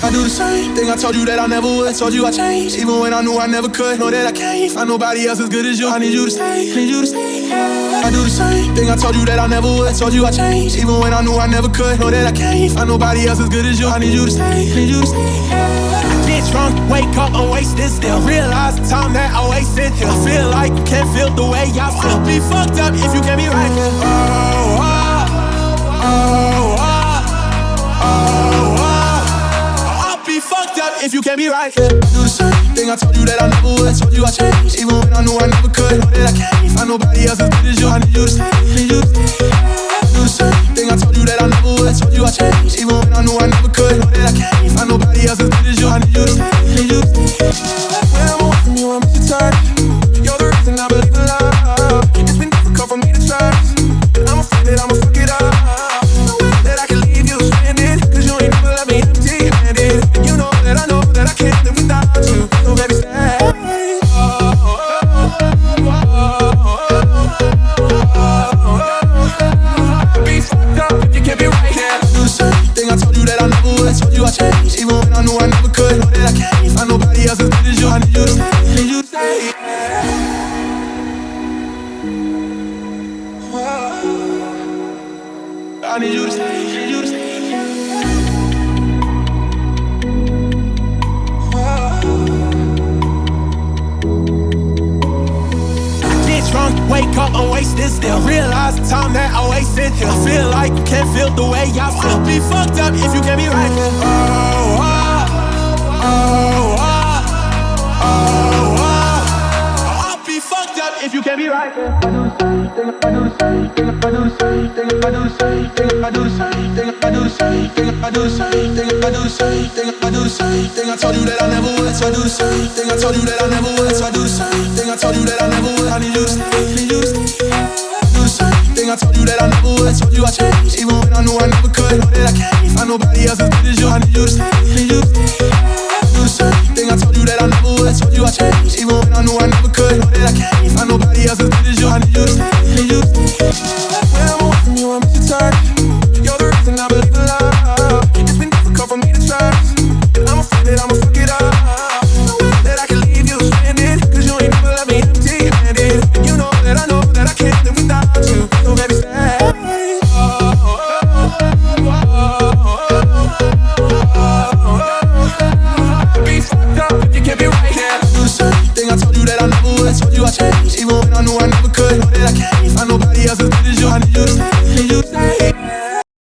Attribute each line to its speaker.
Speaker 1: I do the same thing I told you that I never would. Told you I changed, even when I knew I never could. Know that I can't find nobody else as good as you. I need you to stay, need you to stay. I do the same thing I told you that I never would. Told you I changed, even when I knew I never could. Know that I can't find nobody else as good as you. I need you to stay, need you to stay. I get drunk, wake up, I'm wasted still. Realize the time that I wasted here. I feel like you can't feel the way I feel. Be fucked up if you can't be right here. Oh, oh, oh, oh, oh, oh. Be fucked up if you can't be right. Yeah. Do the same thing I told you that I never would. Told you I changed, even when I knew I never could. Know that I can't find nobody else as good as you. I need you to stay, need you to stay. Do the same thing I told you that I never would. Told you I changed, even when I knew I never could. Know that I can't find nobody else as good as you. I need you to stay, need you to stay. When I'm away from you, I miss your touch. You're the reason I believe in love. It's been difficult for me to trust, and I'm afraid that I'ma fuck it up. No way that I can leave you stranded, 'cause you ain't never let me empty-handed. You know that I can't live without you. So baby, stay. Be fucked up if you can't be right here. Do the same thing I told you that I never would. Told you I changed, even when I knew I never could. Know that I can't find nobody else as good as you. I need you to stay, need you to stay. I need you to stay, need you to stay. Drunk, wake up, I'm wasted still. Realize the time that I wasted here. I feel like you can't feel the way I feel. Be fucked up if you can't be right here. Oh, oh, oh, oh, oh, oh. I'll be fucked up if you can't be right here. I do the same thing, I do the same thing, I do the same thing, I do the same thing, I do the same thing, I do the same thing, I do the same thing, I do the same thing, I do the same thing. I told you that I never would, so I do the same thing. I told you that I never would, so I do the same thing. I told you that I never would. I need you to stay, need you to stay. Do the same thing. I told you that I never would. Told you I changed, even when I knew I never could. Know that I can't find nobody else as good as you. I need you to stay, need you to stay. Do the same thing. I told you that I never would. Told you I changed, even when I knew I never could. Know that I can't find nobody else as good as you. I need you to stay, need you to stay. When I'm away from you, I miss your touch.